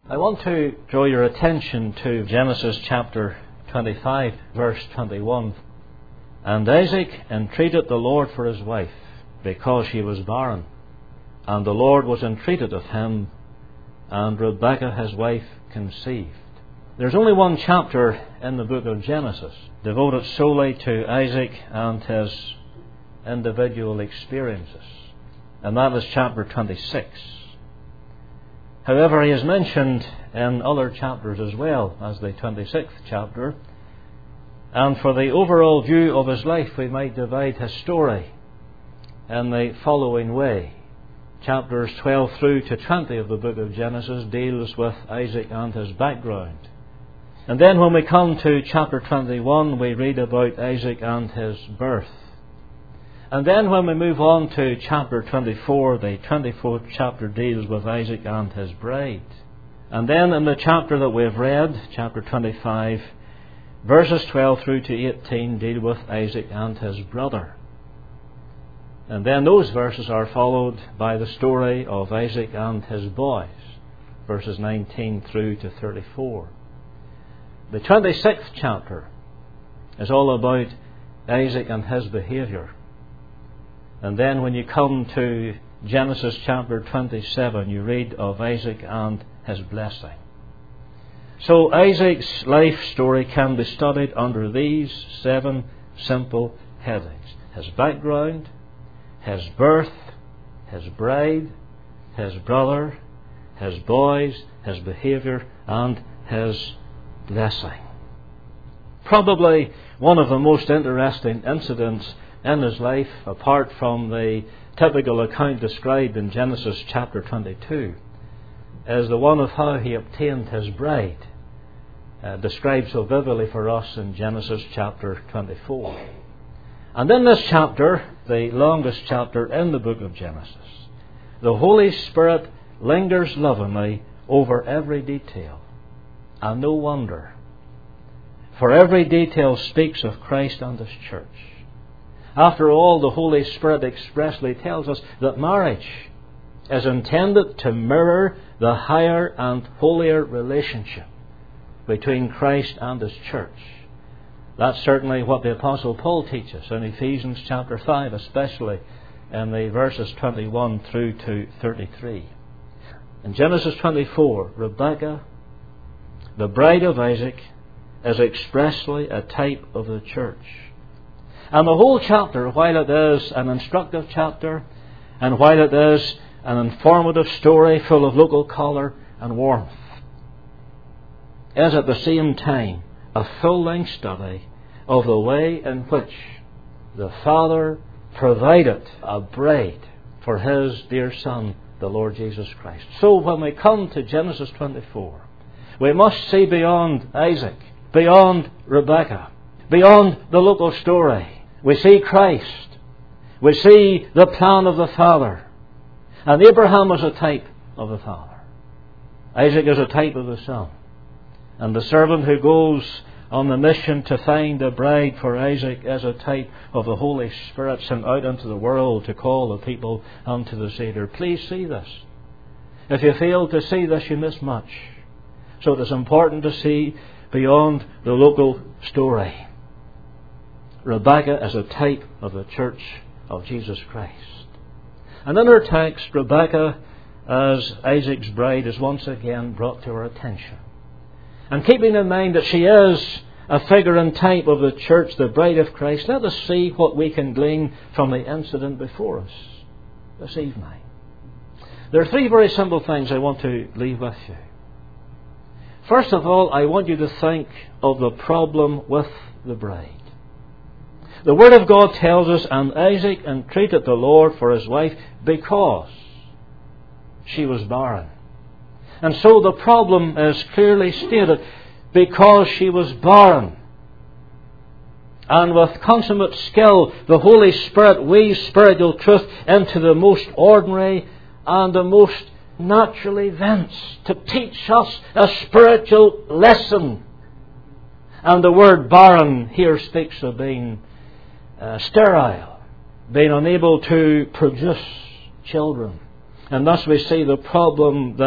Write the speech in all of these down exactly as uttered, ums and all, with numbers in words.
I want to draw your attention to Genesis chapter twenty-five, verse twenty-one. And Isaac entreated the Lord for his wife, because she was barren. And the Lord was entreated of him, and Rebekah his wife conceived. There's only one chapter in the book of Genesis devoted solely to Isaac and his individual experiences, and that is chapter twenty-six. However, he is mentioned in other chapters as well as the twenty-sixth chapter, and for the overall view of his life we might divide his story in the following way. Chapters twelve through to twenty of the book of Genesis deals with Isaac and his background. And then when we come to chapter twenty-one, we read about Isaac and his birth. And then when we move on to chapter twenty-four, the twenty-fourth chapter deals with Isaac and his bride. And then in the chapter that we've read, chapter twenty-five, verses twelve through to eighteen deal with Isaac and his brother. And then those verses are followed by the story of Isaac and his boys, verses nineteen through to thirty-four. The twenty-sixth chapter is all about Isaac and his behaviour. And then when you come to Genesis chapter twenty-seven, you read of Isaac and his blessing. So Isaac's life story can be studied under these seven simple headings: his background, his birth, his bride, his brother, his boys, his behaviour, and his blessing. Probably one of the most interesting incidents in his life, apart from the typical account described in Genesis chapter twenty-two, is the one of how he obtained his bride, uh, described so vividly for us in Genesis chapter twenty-four. And in this chapter, the longest chapter in the book of Genesis, the Holy Spirit lingers lovingly over every detail. And no wonder, for every detail speaks of Christ and his church. After all, the Holy Spirit expressly tells us that marriage is intended to mirror the higher and holier relationship between Christ and his church. That's certainly what the Apostle Paul teaches in Ephesians chapter five, especially in the verses twenty-one through to thirty-three. In Genesis twenty-four, Rebekah, the bride of Isaac, is expressly a type of the church. And the whole chapter, while it is an instructive chapter, and while it is an informative story full of local colour and warmth, is at the same time a full-length study of the way in which the Father provided a bride for his dear Son, the Lord Jesus Christ. So when we come to Genesis twenty-four, we must see beyond Isaac, beyond Rebekah, beyond the local story. We see Christ. We see the plan of the Father. And Abraham is a type of the Father. Isaac is a type of the Son. And the servant who goes on the mission to find a bride for Isaac is a type of the Holy Spirit sent out into the world to call the people unto the Saviour. Please see this. If you fail to see this, you miss much. So it is important to see beyond the local story. Rebekah is a type of the church of Jesus Christ. And in our text, Rebekah, as Isaac's bride, is once again brought to our attention. And keeping in mind that she is a figure and type of the church, the bride of Christ, let us see what we can glean from the incident before us this evening. There are three very simple things I want to leave with you. First of all, I want you to think of the problem with the bride. The Word of God tells us, and Isaac entreated the Lord for his wife because she was barren. And so the problem is clearly stated, because she was barren. And with consummate skill, the Holy Spirit weaves spiritual truth into the most ordinary and the most natural events to teach us a spiritual lesson. And the word barren here speaks of being uh, sterile, being unable to produce children. And thus we see the problem that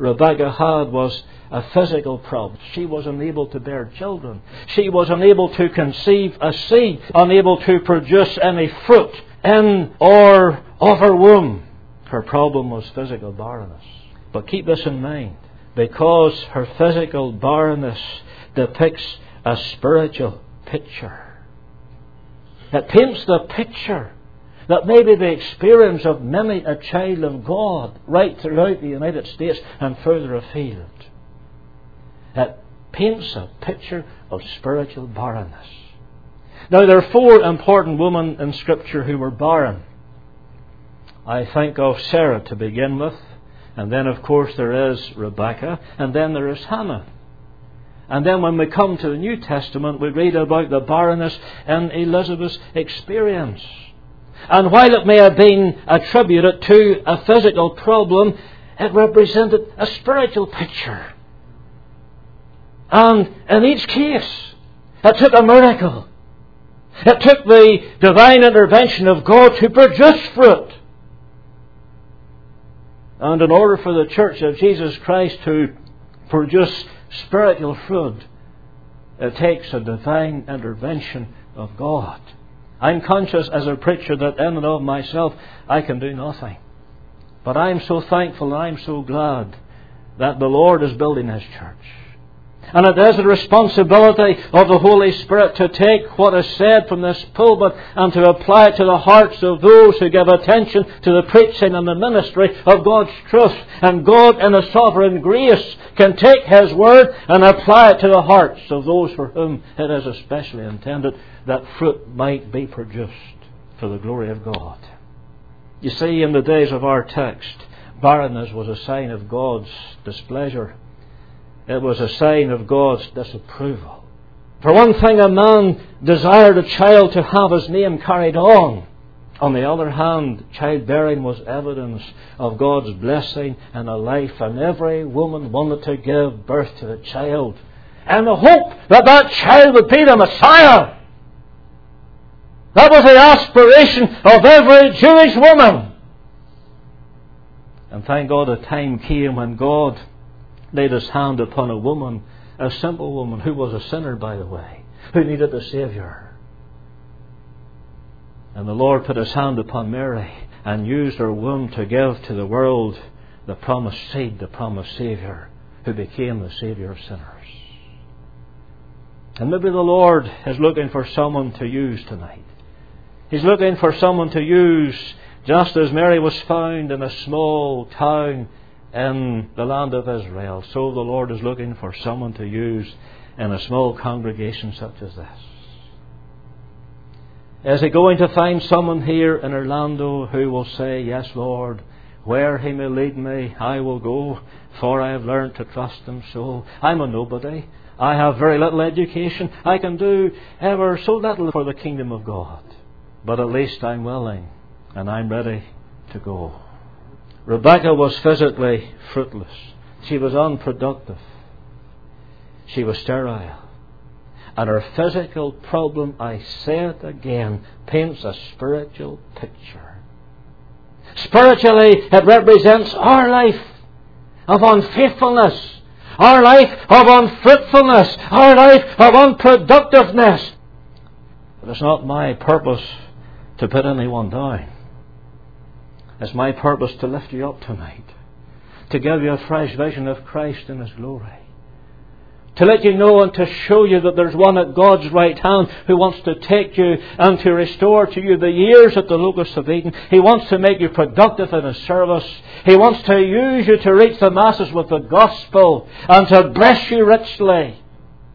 Rebekah had was a physical problem. She was unable to bear children. She was unable to conceive a seed, unable to produce any fruit in or of her womb. Her problem was physical barrenness. But keep this in mind, because her physical barrenness depicts a spiritual picture. It paints the picture that maybe the experience of many a child of God right throughout the United States and further afield. It paints a picture of spiritual barrenness. Now, there are four important women in Scripture who were barren. I think of Sarah to begin with, and then of course there is Rebekah, and then there is Hannah. And then when we come to the New Testament, we read about the barrenness in Elizabeth's experience. And while it may have been attributed to a physical problem, it represented a spiritual picture. And in each case, it took a miracle. It took the divine intervention of God to produce fruit. And in order for the Church of Jesus Christ to produce spiritual fruit, it takes a divine intervention of God. I'm conscious as a preacher that in and of myself I can do nothing. But I'm so thankful and I'm so glad that the Lord is building His church. And it is the responsibility of the Holy Spirit to take what is said from this pulpit and to apply it to the hearts of those who give attention to the preaching and the ministry of God's truth. And God, in His sovereign grace, can take His word and apply it to the hearts of those for whom it is especially intended, that fruit might be produced for the glory of God. You see, in the days of our text, barrenness was a sign of God's displeasure. It was a sign of God's disapproval. For one thing, a man desired a child to have his name carried on. On the other hand, childbearing was evidence of God's blessing in a life, and every woman wanted to give birth to the child and the hope that that child would be the Messiah. That was the aspiration of every Jewish woman. And thank God a time came when God laid His hand upon a woman, a simple woman who was a sinner, by the way, who needed a Saviour. And the Lord put His hand upon Mary and used her womb to give to the world the promised seed, the promised Saviour, who became the Saviour of sinners. And maybe the Lord is looking for someone to use tonight. He's looking for someone to use, just as Mary was found in a small town in the land of Israel, so the Lord is looking for someone to use in a small congregation such as this. Is He going to find someone here in Orlando who will say, "Yes, Lord, where He may lead me, I will go, for I have learned to trust Him so. I'm a nobody. I have very little education. I can do ever so little for the kingdom of God. But at least I'm willing and I'm ready to go." Rebekah was physically fruitless. She was unproductive. She was sterile. And her physical problem, I say it again, paints a spiritual picture. Spiritually, it represents our life of unfaithfulness, our life of unfruitfulness, our life of unproductiveness. But it's not my purpose to put anyone down. It's my purpose to lift you up tonight, to give you a fresh vision of Christ in His glory, to let you know and to show you that there's one at God's right hand who wants to take you and to restore to you the years that the locusts have eaten. He wants to make you productive in His service. He wants to use you to reach the masses with the gospel and to bless you richly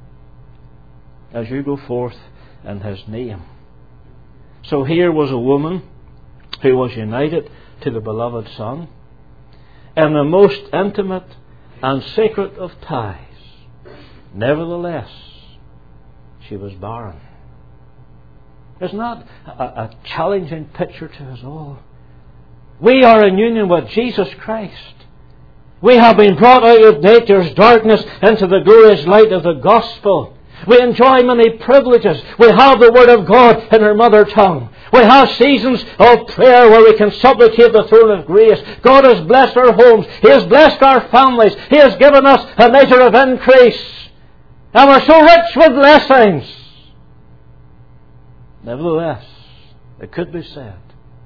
as you go forth in His name. So here was a woman who was united to the beloved Son in the most intimate and sacred of ties. Nevertheless, she was barren. Isn't that a, a challenging picture to us all? We are in union with Jesus Christ. We have been brought out of nature's darkness into the glorious light of the gospel. We enjoy many privileges. We have the Word of God in our mother tongue. We have seasons of prayer where we can supplicate the throne of grace. God has blessed our homes. He has blessed our families. He has given us a measure of increase. And we're so rich with blessings. Nevertheless, it could be said,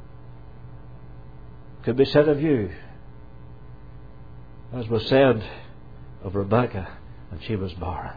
could be said of you, as was said of Rebekah, that she was barren.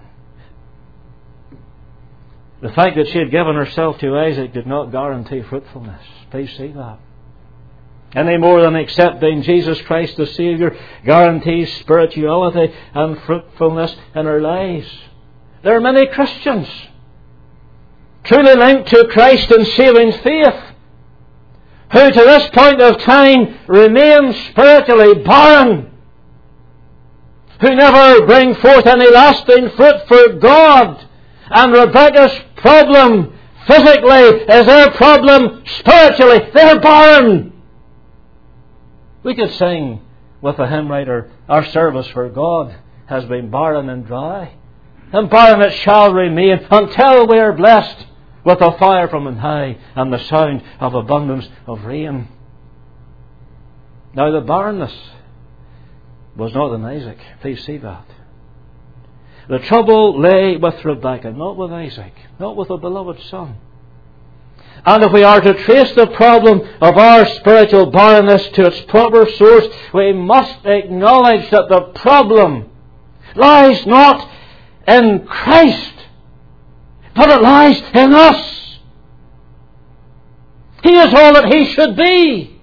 The fact that she had given herself to Isaac did not guarantee fruitfulness. Please see that. Any more than accepting Jesus Christ the Saviour guarantees spirituality and fruitfulness in our lives. There are many Christians truly linked to Christ in saving faith who to this point of time remain spiritually barren, who never bring forth any lasting fruit for God. And Rebekah's problem physically is their problem spiritually. They're barren. We could sing with the hymn writer, our service for God has been barren and dry, and barren it shall remain until we are blessed with a fire from on high and the sound of abundance of rain. Now the barrenness was not in Isaac. Please see that. The trouble lay with Rebekah, not with Isaac, not with the beloved son. And if we are to trace the problem of our spiritual barrenness to its proper source, we must acknowledge that the problem lies not in Christ, but it lies in us. He is all that He should be.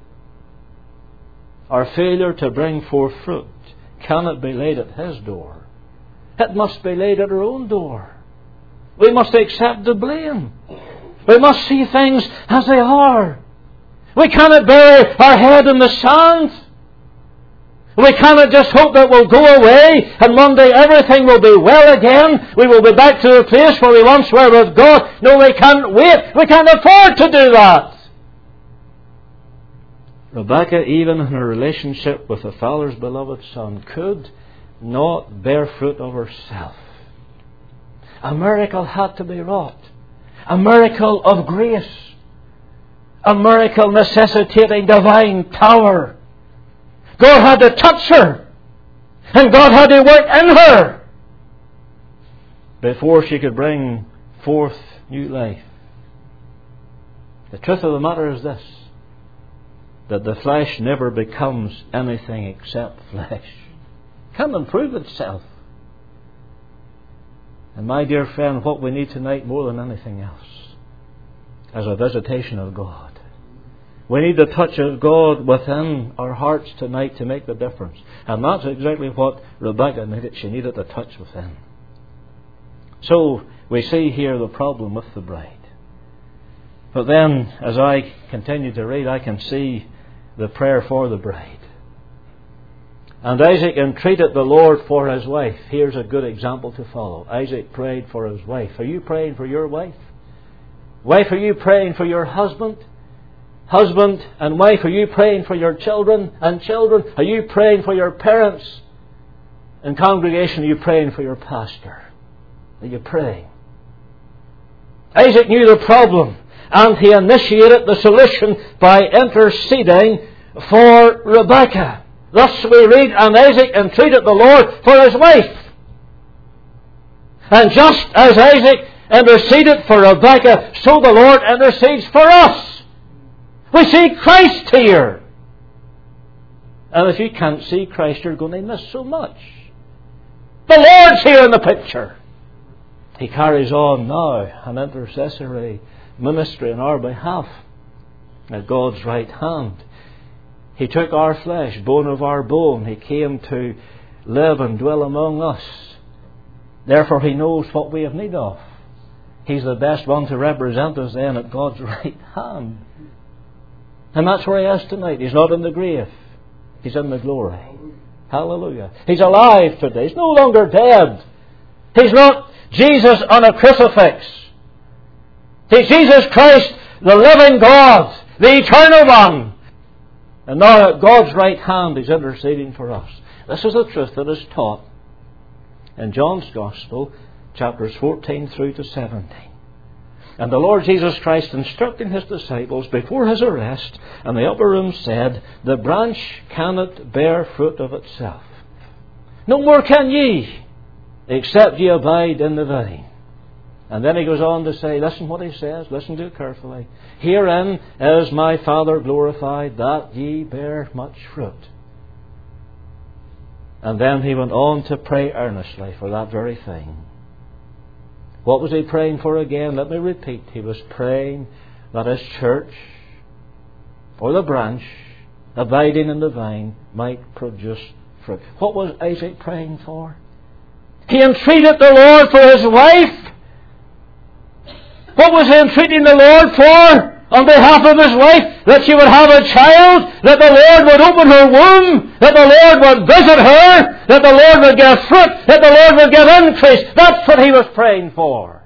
Our failure to bring forth fruit cannot be laid at His door. It must be laid at our own door. We must accept the blame. We must see things as they are. We cannot bury our head in the sand. We cannot just hope that we'll go away and one day everything will be well again. We will be back to the place where we once were with God. No, we can't wait. We can't afford to do that. Rebekah, even in her relationship with the Father's beloved son, could not bear fruit of herself. A miracle had to be wrought. A miracle of grace. A miracle necessitating divine power. God had to touch her. And God had to work in her before she could bring forth new life. The truth of the matter is this, that the flesh never becomes anything except flesh. Can't improve itself. And my dear friend, what we need tonight more than anything else is a visitation of God. We need the touch of God within our hearts tonight to make the difference. And that's exactly what Rebekah needed. She needed the touch within. So we see here the problem with the bride. But then, as I continue to read, I can see the prayer for the bride. And Isaac entreated the Lord for his wife. Here's a good example to follow. Isaac prayed for his wife. Are you praying for your wife? Wife, are you praying for your husband? Husband and wife, are you praying for your children and children? Are you praying for your parents? In congregation, are you praying for your pastor? Are you praying? Isaac knew the problem, and he initiated the solution by interceding for Rebekah. Thus we read, and Isaac entreated the Lord for his wife. And just as Isaac interceded for Rebekah, so the Lord intercedes for us. We see Christ here. And if you can't see Christ, you're going to miss so much. The Lord's here in the picture. He carries on now an intercessory ministry on our behalf at God's right hand. He took our flesh, bone of our bone. He came to live and dwell among us. Therefore He knows what we have need of. He's the best one to represent us then at God's right hand. And that's where He is tonight. He's not in the grave. He's in the glory. Hallelujah. He's alive today. He's no longer dead. He's not Jesus on a crucifix. He's Jesus Christ, the living God, the eternal one. And now at God's right hand He's interceding for us. This is the truth that is taught in John's Gospel, chapters fourteen through to seventeen. And the Lord Jesus Christ, instructing His disciples before His arrest in the upper room, said, "The branch cannot bear fruit of itself. No more can ye, except ye abide in the vine." And then He goes on to say, listen what He says, listen to it carefully. "Herein is my Father glorified, that ye bear much fruit." And then He went on to pray earnestly for that very thing. What was He praying for again? Let me repeat. He was praying that His church, or the branch, abiding in the vine, might produce fruit. What was Isaac praying for? He entreated the Lord for his wife. What was he entreating the Lord for? On behalf of his wife, that she would have a child, that the Lord would open her womb, that the Lord would visit her, that the Lord would give fruit, that the Lord would give increase. That's what he was praying for.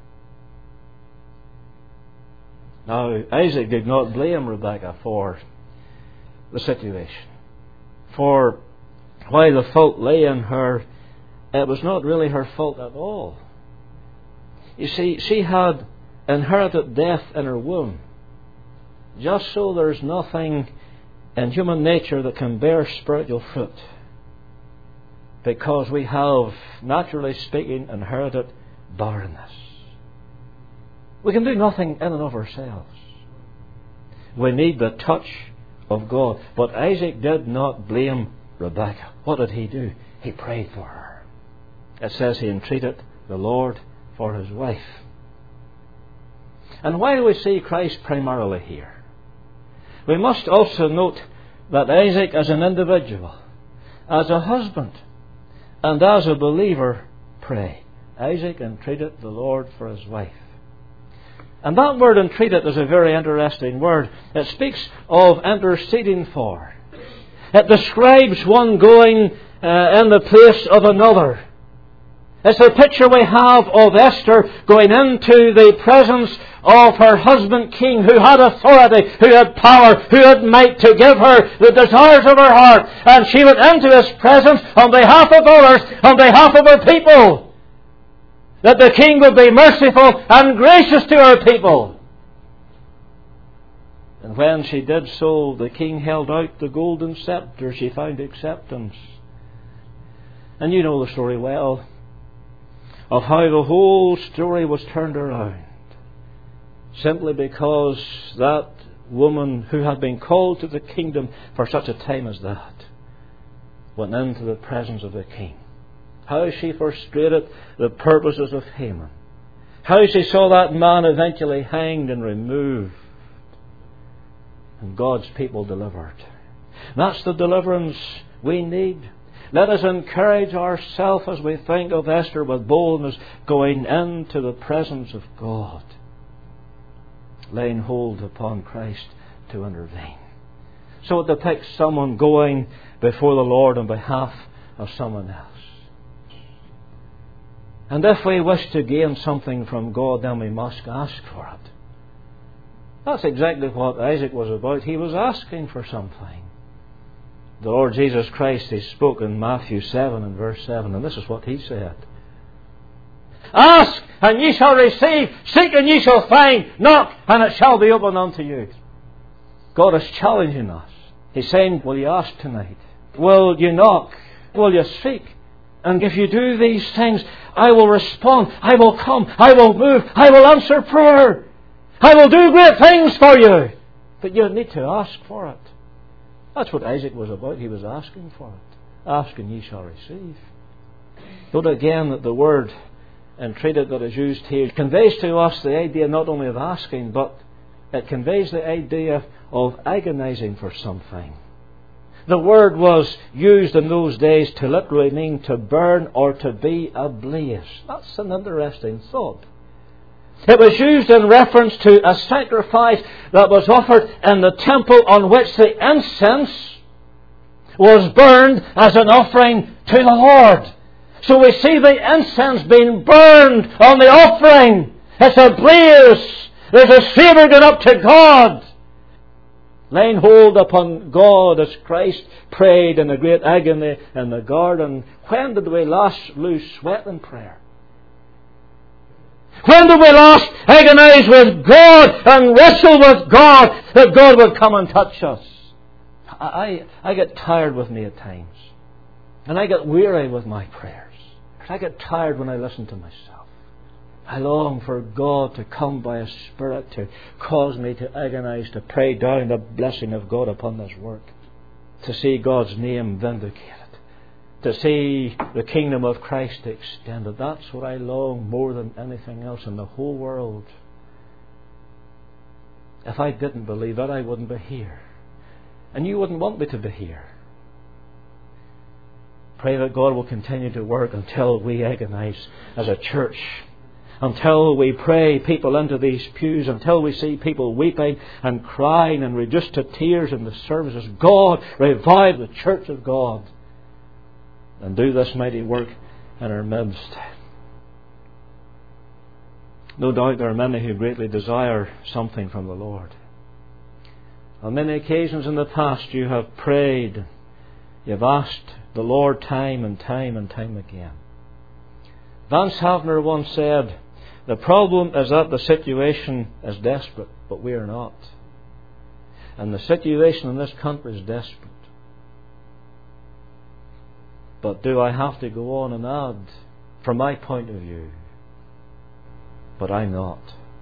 Now, Isaac did not blame Rebekah for the situation. For while the fault lay in her, it was not really her fault at all. You see, she had inherited death in her womb. Just so there's nothing in human nature that can bear spiritual fruit, because we have, naturally speaking, inherited barrenness. We can do nothing in and of ourselves. We need the touch of God. But Isaac did not blame Rebekah. What did he do? He prayed for her. It says he entreated the Lord for his wife. And why do we see Christ primarily here? We must also note that Isaac, as an individual, as a husband, and as a believer, pray. Isaac entreated the Lord for his wife. And that word entreated is a very interesting word. It speaks of interceding for. It describes one going uh, in the place of another. It's the picture we have of Esther going into the presence of her husband king, who had authority, who had power, who had might to give her the desires of her heart. And she went into his presence on behalf of others, on behalf of her people, that the king would be merciful and gracious to her people. And when she did so, the king held out the golden scepter. She found acceptance. And you know the story well, of how the whole story was turned around, simply because that woman who had been called to the kingdom for such a time as that went into the presence of the king. How she frustrated the purposes of Haman. How she saw that man eventually hanged and removed, and God's people delivered. That's the deliverance we need. Let us encourage ourselves as we think of Esther with boldness, going into the presence of God, laying hold upon Christ to intervene. So it depicts someone going before the Lord on behalf of someone else. And if we wish to gain something from God, then we must ask for it. That's exactly what Isaac was about. He was asking for something. The Lord Jesus Christ, He spoke in Matthew seven and verse seven, and this is what He said. "Ask, and ye shall receive. Seek, and ye shall find. Knock, and it shall be opened unto you." God is challenging us. He's saying, will you ask tonight? Will you knock? Will you seek? And if you do these things, I will respond. I will come. I will move. I will answer prayer. I will do great things for you. But you need to ask for it. That's what Isaac was about. He was asking for it. Ask and ye shall receive. Note again that the word entreated that is used here conveys to us the idea not only of asking, but it conveys the idea of agonizing for something. The word was used in those days to literally mean to burn or to be ablaze. That's an interesting thought. It was used in reference to a sacrifice that was offered in the temple on which the incense was burned as an offering to the Lord. So we see the incense being burned on the offering. It's a blaze. There's a savour going up to God. Laying hold upon God as Christ prayed in the great agony in the garden. When did we last lose sweat in prayer? When did we last agonize with God and wrestle with God that God would come and touch us? I, I, I get tired with me at times. And I get weary with my prayers. I get tired when I listen to myself. I long for God to come by His Spirit to cause me to agonize, to pray down the blessing of God upon this work, to see God's name vindicated, to see the kingdom of Christ extended. That's what I long more than anything else in the whole world. If I didn't believe that, I wouldn't be here. And you wouldn't want me to be here. Pray that God will continue to work until we agonize as a church, until we pray people into these pews, until we see people weeping and crying and reduced to tears in the services. God, revive the church of God and do this mighty work in our midst. No doubt there are many who greatly desire something from the Lord. On many occasions in the past you have prayed, you have asked the Lord time and time and time again. Vance Havner once said, the problem is that the situation is desperate, but we are not. And the situation in this country is desperate. But do I have to go on and add, from my point of view? But I'm not.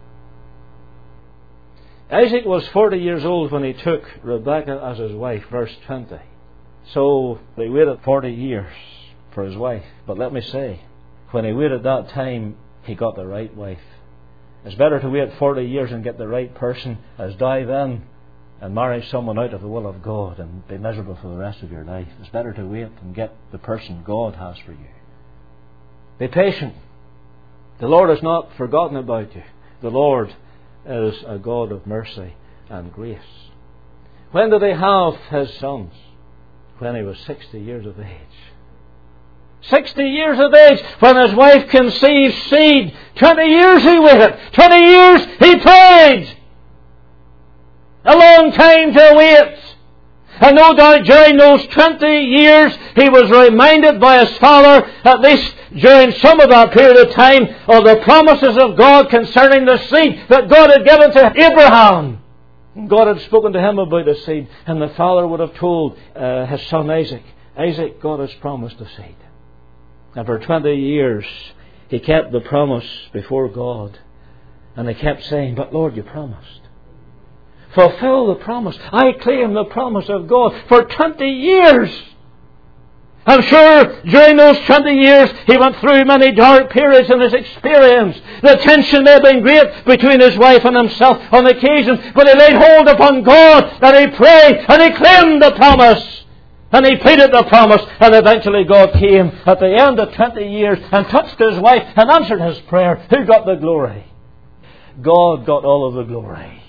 Isaac was forty years old when he took Rebekah as his wife, verse twenty. So they waited forty years for his wife. But let me say, when he waited that time, he got the right wife. It's better to wait forty years and get the right person as dive in and marry someone out of the will of God and be miserable for the rest of your life. It's better to wait and get the person God has for you. Be patient. The Lord has not forgotten about you. The Lord is a God of mercy and grace. When did he have his sons? When he was sixty years of age. Sixty years of age, when his wife conceived seed. Twenty years he waited. Twenty years he prayed. A long time to wait. And no doubt during those twenty years he was reminded by his father, at least during some of that period of time, of the promises of God concerning the seed that God had given to Abraham. God had spoken to him about the seed, and the father would have told uh, his son Isaac, Isaac, God has promised a seed. And for twenty years he kept the promise before God, and he kept saying, but Lord, you promised. Fulfill the promise. I claim the promise of God for twenty years. I'm sure during those twenty years he went through many dark periods in his experience. The tension may have been great between his wife and himself on occasion, but he laid hold upon God and he prayed and he claimed the promise. And he pleaded the promise, and eventually God came at the end of twenty years and touched his wife and answered his prayer. Who got the glory? God got all of the glory.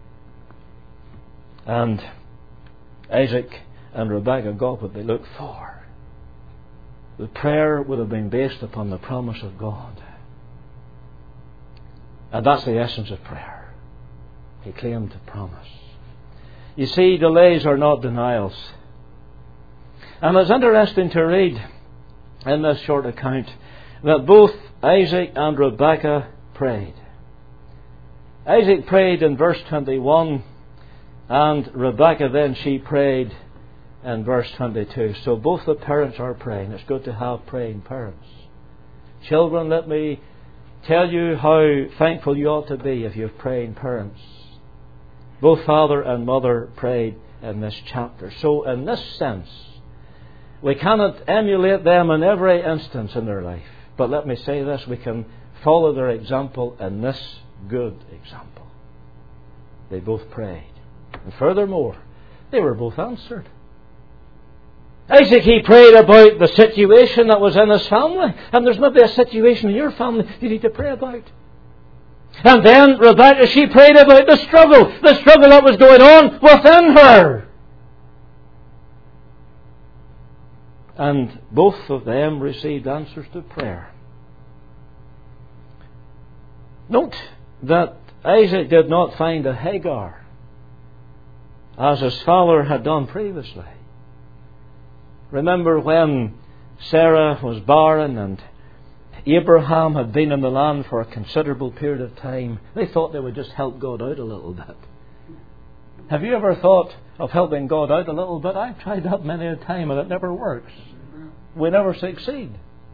And Isaac and Rebekah got what they looked for. The prayer would have been based upon the promise of God. And that's the essence of prayer. He claimed the promise. You see, delays are not denials. And it's interesting to read in this short account that both Isaac and Rebekah prayed. Isaac prayed in verse twenty-one, and Rebekah then she prayed in verse twenty-two. So both the parents are praying. It's good to have praying parents. Children, let me tell you how thankful you ought to be if you have praying parents. Both father and mother prayed in this chapter. So in this sense, we cannot emulate them in every instance in their life. But let me say this, we can follow their example in this good example. They both prayed. And furthermore, they were both answered. Isaac, he prayed about the situation that was in his family. And there's maybe a situation in your family you need to pray about. And then Rebekah, she prayed about the struggle. The struggle that was going on within her. And both of them received answers to prayer. Note that Isaac did not find a Hagar, as his father had done previously. Remember when Sarah was barren and Abraham had been in the land for a considerable period of time. They thought they would just help God out a little bit. Have you ever thought of helping God out a little bit? I've tried that many a time and it never works. We never succeed.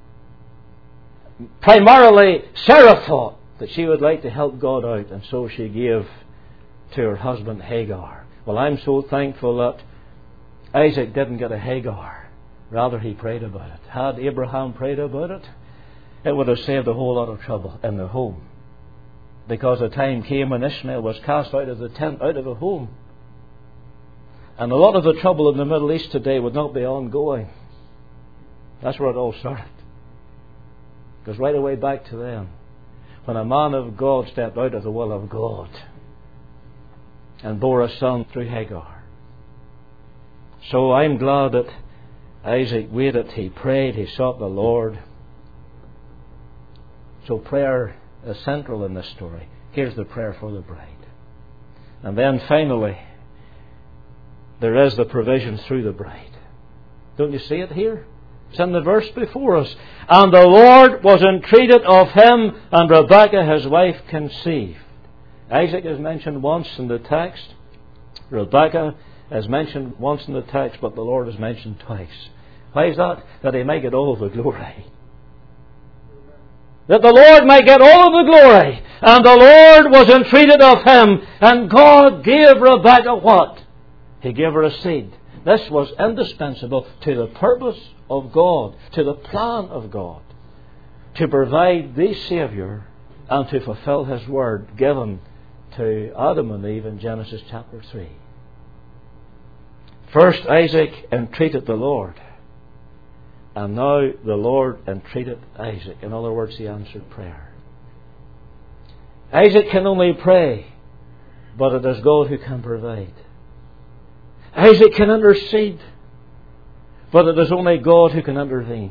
Primarily, Sarah thought that she would like to help God out, and so she gave to her husband Hagar. Well, I'm so thankful that Isaac didn't get a Hagar. Rather, he prayed about it. Had Abraham prayed about it, it would have saved a whole lot of trouble in the home. Because the time came when Ishmael was cast out of the tent, out of the home. And a lot of the trouble in the Middle East today would not be ongoing. That's where it all started. It goes right away back to then, when a man of God stepped out of the will of God and bore a son through Hagar. So I'm glad that Isaac waited, he prayed, he sought the Lord. So prayer is central in this story. Here's the prayer for the bride. And then finally, there is the provision through the bride. Don't you see it here? It's in the verse before us. And the Lord was entreated of him, and Rebekah his wife conceived. Isaac is mentioned once in the text. Rebekah is mentioned once in the text, but the Lord is mentioned twice. Why is that? That he might get all of the glory. That the Lord might get all of the glory. And the Lord was entreated of him, and God gave Rebekah what? He gave her a seed. This was indispensable to the purpose of God, to the plan of God, to provide the Saviour and to fulfill His word given to Adam and Eve in Genesis chapter three. First Isaac entreated the Lord, and now the Lord entreated Isaac. In other words, he answered prayer. Isaac can only pray, but it is God who can provide. Isaac can intercede, but it is only God who can intervene.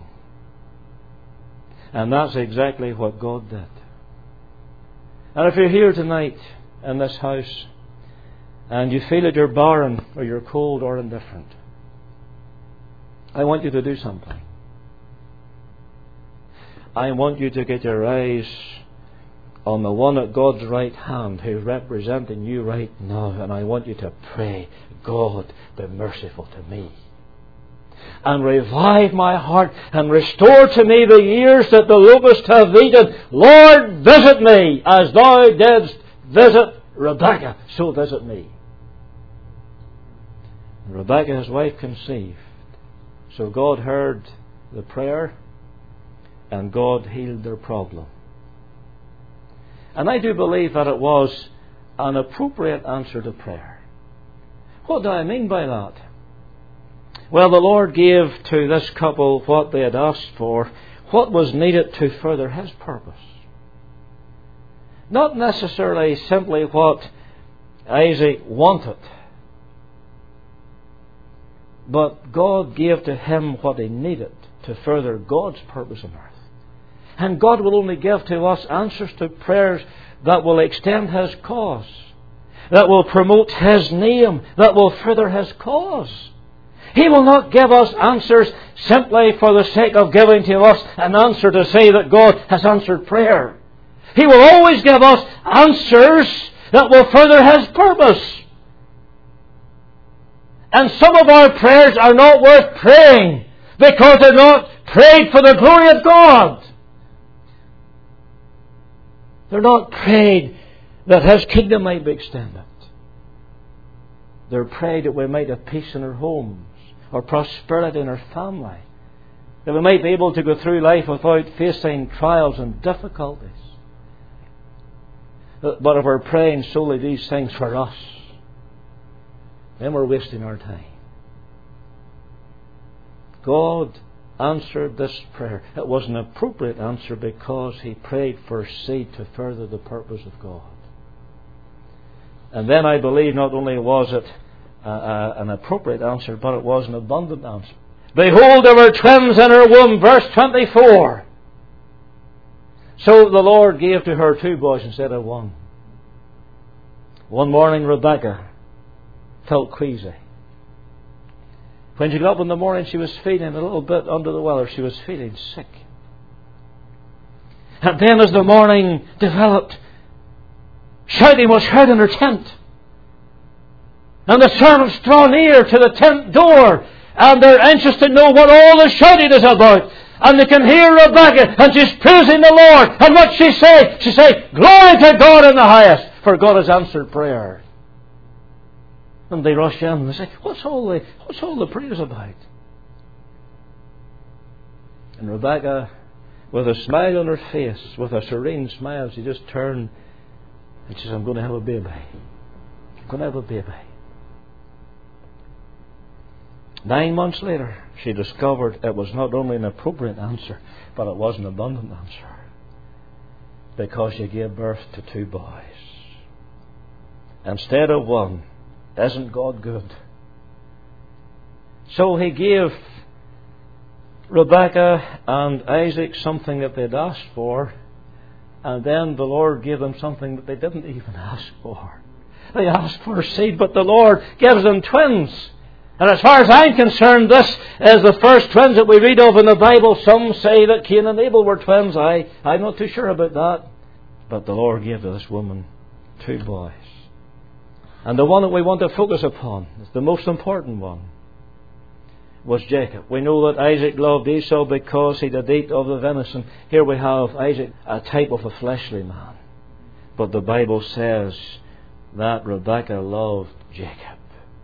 And that's exactly what God did. And if you're here tonight in this house and you feel that you're barren or you're cold or indifferent, I want you to do something. I want you to get your eyes on the one at God's right hand who's representing you right now, and I want you to pray, God, be merciful to me, and revive my heart, and restore to me the years that the locusts have eaten. Lord, visit me as thou didst visit Rebekah, so visit me. And Rebekah, his wife, conceived. So God heard the prayer, and God healed their problem. And I do believe that it was an appropriate answer to prayer. What do I mean by that? Well, the Lord gave to this couple what they had asked for, what was needed to further His purpose. Not necessarily simply what Isaac wanted, but God gave to him what he needed to further God's purpose on earth. And God will only give to us answers to prayers that will extend His cause, that will promote His name, that will further His cause. He will not give us answers simply for the sake of giving to us an answer to say that God has answered prayer. He will always give us answers that will further His purpose. And some of our prayers are not worth praying because they're not prayed for the glory of God. They're not prayed that His kingdom might be extended. They're prayed that we might have peace in our homes, or prosperity in our family, that we might be able to go through life without facing trials and difficulties. But if we're praying solely these things for us, then we're wasting our time. God answered this prayer. It was an appropriate answer because he prayed for seed to further the purpose of God. And then I believe not only was it uh, uh, an appropriate answer, but it was an abundant answer. Behold, there were twins in her womb, verse twenty-four. So the Lord gave to her two boys instead of one. One morning Rebekah felt queasy. When she got up in the morning, she was feeling a little bit under the weather. She was feeling sick. And then as the morning developed, shouting was heard in her tent. And the servants draw near to the tent door, and they're anxious to know what all the shouting is about. And they can hear Rebecca, and she's praising the Lord. And what she say? She say, "Glory to God in the highest, for God has answered prayer." And they rush in and they say, What's all the, what's all the praise about? And Rebecca, with a smile on her face, with a serene smile, she just turned and she said, "I'm going to have a baby. I'm going to have a baby." Nine months later, she discovered it was not only an appropriate answer, but it was an abundant answer. Because she gave birth to two boys instead of one. Isn't God good? So He gave Rebecca and Isaac something that they'd asked for, and then the Lord gave them something that they didn't even ask for. They asked for seed, but the Lord gives them twins. And as far as I'm concerned, this is the first twins that we read of in the Bible. Some say that Cain and Abel were twins. I, I'm not too sure about that. But the Lord gave to this woman two boys. And the one that we want to focus upon, is the most important one, was Jacob. We know that Isaac loved Esau because he did eat of the venison. Here we have Isaac, a type of a fleshly man. But the Bible says that Rebekah loved Jacob.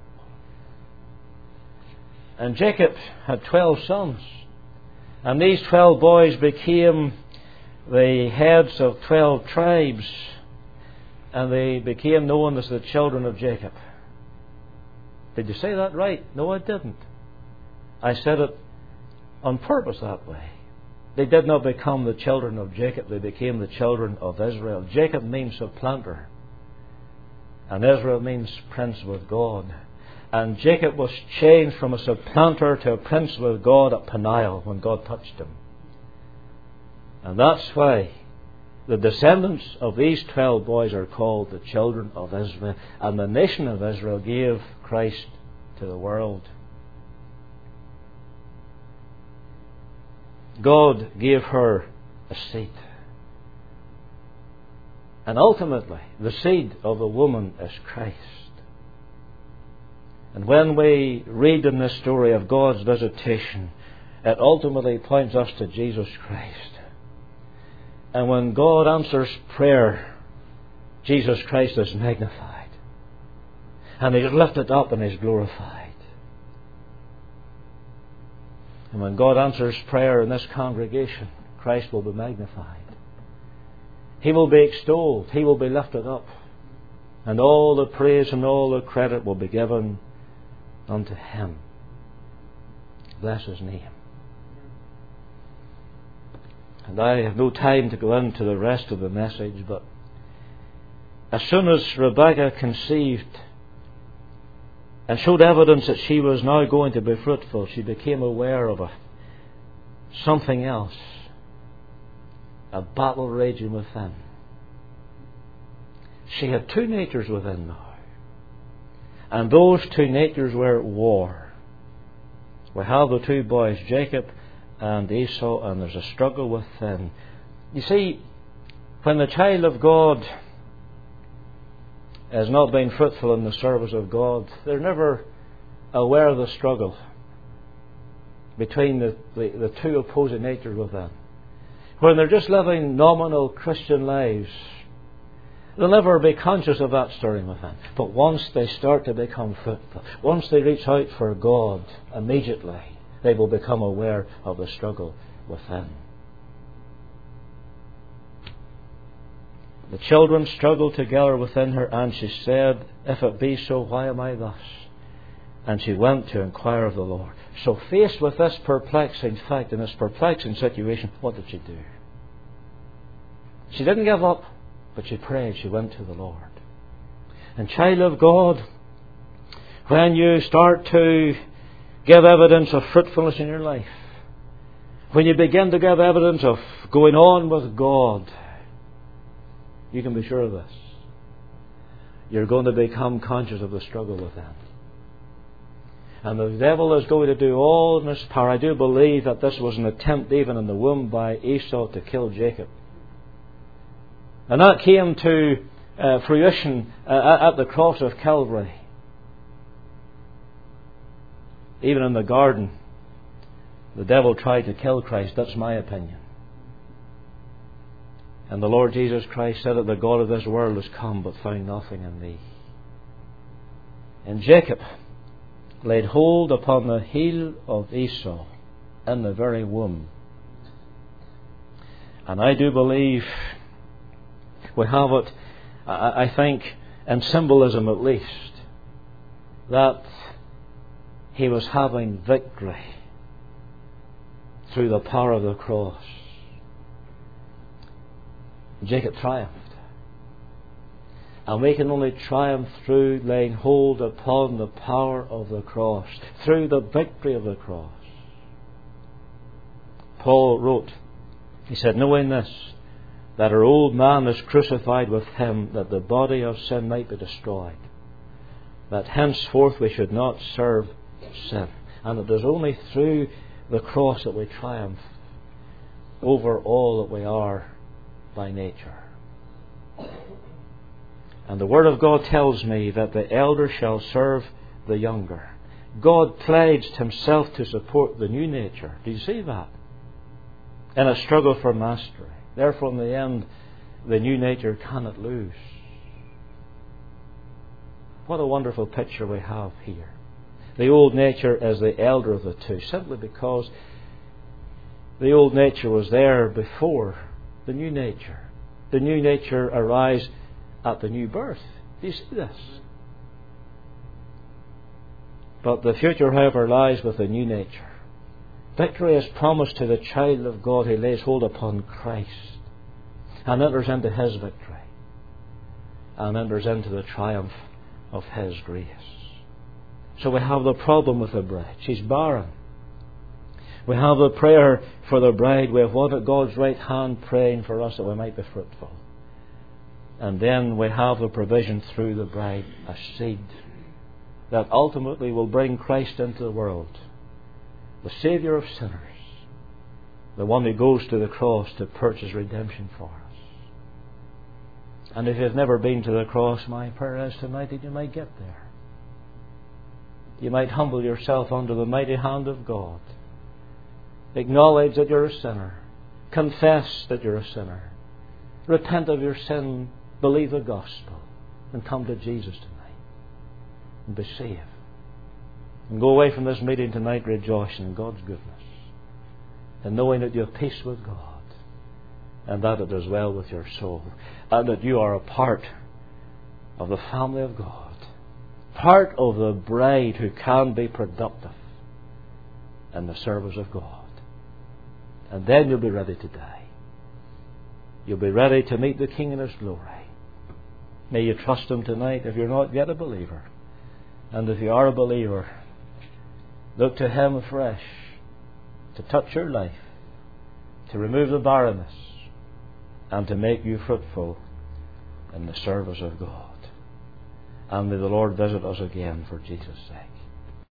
And Jacob had twelve sons. And these twelve boys became the heads of twelve tribes. And they became known as the children of Jacob. Did you say that right? No, I didn't. I said it on purpose that way. They did not become the children of Jacob. They became the children of Israel. Jacob means supplanter. And Israel means prince with God. And Jacob was changed from a supplanter to a prince with God at Peniel when God touched him. And that's why the descendants of these twelve boys are called the children of Israel. And the nation of Israel gave Christ to the world. God gave her a seed. And ultimately, the seed of the woman is Christ. And when we read in this story of God's visitation, it ultimately points us to Jesus Christ. And when God answers prayer, Jesus Christ is magnified. And He's lifted up and He's glorified. And when God answers prayer in this congregation, Christ will be magnified. He will be extolled. He will be lifted up. And all the praise and all the credit will be given unto Him. Bless His name. And I have no time to go into the rest of the message, but as soon as Rebekah conceived and showed evidence that she was now going to be fruitful, she became aware of a, something else. A battle raging within. She had two natures within now. And those two natures were at war. We have the two boys, Jacob and Esau, and there's a struggle within. You see, when the child of God has not been fruitful in the service of God, they're never aware of the struggle between the, the, the two opposing natures within. When they're just living nominal Christian lives, they'll never be conscious of that stirring within. But once they start to become fruitful, once they reach out for God, immediately they will become aware of the struggle within. The children struggled together within her, and she said, "If it be so, why am I thus?" And she went to inquire of the Lord. So faced with this perplexing fact and this perplexing situation, what did she do? She didn't give up, but she prayed. She went to the Lord. And child of God, when you start to give evidence of fruitfulness in your life, when you begin to give evidence of going on with God, you can be sure of this. You're going to become conscious of the struggle within. And the devil is going to do all in his power. I do believe that this was an attempt even in the womb by Esau to kill Jacob. And that came to uh, fruition uh, at the cross of Calvary. Even in the garden, the devil tried to kill Christ. That's my opinion. And the Lord Jesus Christ said that the God of this world has come but found nothing in me. And Jacob laid hold upon the heel of Esau in the very womb. And I do believe we have it, I think, in symbolism at least, that he was having victory through the power of the cross. Jacob triumphed. And we can only triumph through laying hold upon the power of the cross, through the victory of the cross. Paul wrote, he said, knowing this, that our old man is crucified with him, that the body of sin might be destroyed, that henceforth we should not serve sin. And it is only through the cross that we triumph over all that we are by nature. And the Word of God tells me that the elder shall serve the younger. God pledged Himself to support the new nature. Do you see that? In a struggle for mastery. Therefore, in the end, the new nature cannot lose. What a wonderful picture we have here. The old nature is the elder of the two, simply because the old nature was there before the new nature. The new nature arrives at the new birth. Do you see this? But the future, however, lies with the new nature. Victory is promised to the child of God who lays hold upon Christ and enters into His victory and enters into the triumph of His grace. So we have the problem with the bride. She's barren. We have the prayer for the bride. We have one at God's right hand praying for us that we might be fruitful. And then we have the provision through the bride, a seed that ultimately will bring Christ into the world, the Saviour of sinners, the one who goes to the cross to purchase redemption for us. And if you've never been to the cross, my prayer is tonight that you might get there. You might humble yourself under the mighty hand of God. Acknowledge that you're a sinner. Confess that you're a sinner. Repent of your sin. Believe the gospel. And come to Jesus tonight. And be saved. And go away from this meeting tonight rejoicing in God's goodness. And knowing that you have peace with God. And that it is well with your soul. And that you are a part of the family of God. Part of the bride who can be productive in the service of God. And then you'll be ready to die. You'll be ready to meet the King in His glory. May you trust Him tonight if you're not yet a believer. And if you are a believer, look to Him afresh to touch your life, to remove the barrenness, and to make you fruitful in the service of God. And may the Lord visit us again for Jesus' sake.